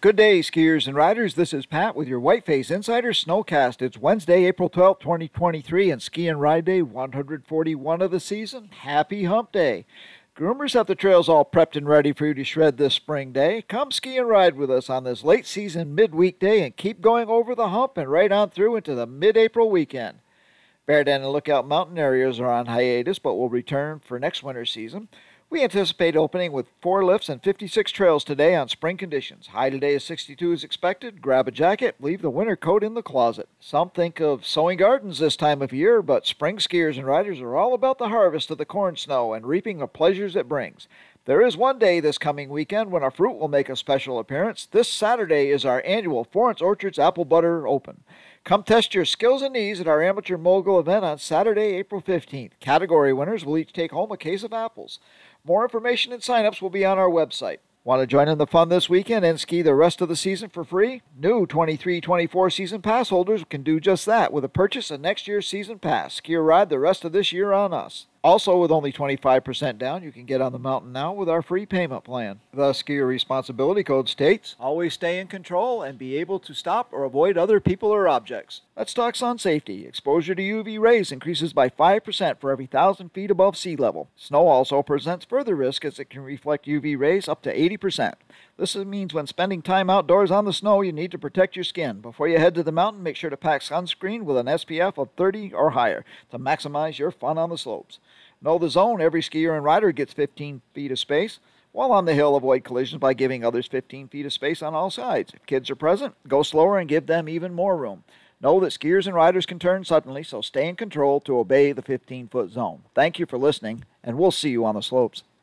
Good day, skiers and riders. This is Pat with your Whiteface Insider Snowcast. It's Wednesday, April 12th, 2023, and Ski and Ride Day 141 of the season. Happy Hump Day. Groomers have the trails all prepped and ready for you to shred this spring day. Come ski and ride with us on this late season midweek day and keep going over the hump and right on through into the mid-April weekend. Bear Den and Lookout Mountain areas are on hiatus but will return for next winter season. We anticipate opening with 4 lifts and 56 trails today on spring conditions. High today is 62 as expected. Grab a jacket, leave the winter coat in the closet. Some think of sowing gardens this time of year, but spring skiers and riders are all about the harvest of the corn snow and reaping the pleasures it brings. There is one day this coming weekend when our fruit will make a special appearance. This Saturday is our annual Florence Orchards Apple Butter Open. Come test your skills and knees at our Amateur Mogul event on Saturday, April 15th. Category winners will each take home a case of apples. More information and sign-ups will be on our website. Want to join in the fun this weekend and ski the rest of the season for free? New 23-24 season pass holders can do just that with a purchase of next year's season pass. Ski or ride the rest of this year on us. Also, with only 25% down, you can get on the mountain now with our free payment plan. The Skier Responsibility Code states, always stay in control and be able to stop or avoid other people or objects. Let's talk sun safety. Exposure to UV rays increases by 5% for every 1,000 feet above sea level. Snow also presents further risk as it can reflect UV rays up to 80%. This means when spending time outdoors on the snow, you need to protect your skin. Before you head to the mountain, make sure to pack sunscreen with an SPF of 30 or higher to maximize your fun on the slopes. Know the zone. Every skier and rider gets 15 feet of space. While on the hill, avoid collisions by giving others 15 feet of space on all sides. If kids are present, go slower and give them even more room. Know that skiers and riders can turn suddenly, so stay in control to obey the 15-foot zone. Thank you for listening, and we'll see you on the slopes.